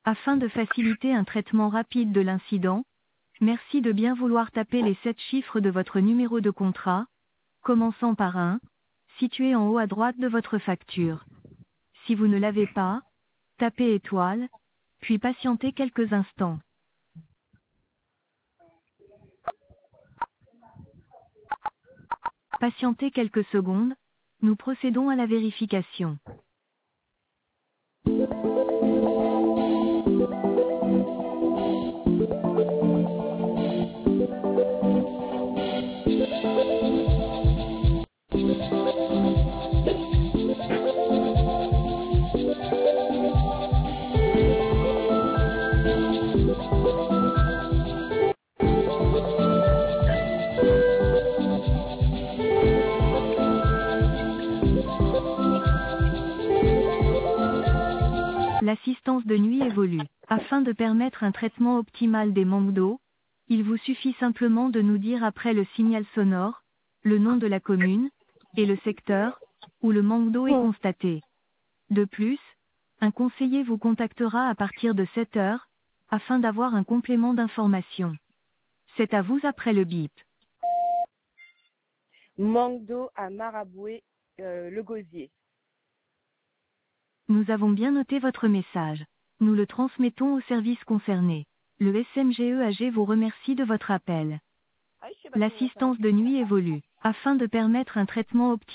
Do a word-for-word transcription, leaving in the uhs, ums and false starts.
Afin de faciliter un traitement rapide de l'incident, merci de bien vouloir taper les sept chiffres de votre numéro de contrat, commençant par un, situé en haut à droite de votre facture. Si vous ne l'avez pas, tapez étoile, puis patientez quelques instants. Patientez quelques secondes, nous procédons à la vérification. L'assistance de nuit évolue. Afin de permettre un traitement optimal des manques d'eau, il vous suffit simplement de nous dire après le signal sonore, le nom de la commune, et le secteur, où le manque d'eau est constaté. De plus, un conseiller vous contactera à partir de sept heures, afin d'avoir un complément d'information. C'est à vous après le bip. Manque d'eau à Maraboué, euh, le Gosier. Nous avons bien noté votre message. Nous le transmettons au service concerné. Le S M G E A G vous remercie de votre appel. L'assistance de nuit évolue. Afin de permettre un traitement optimal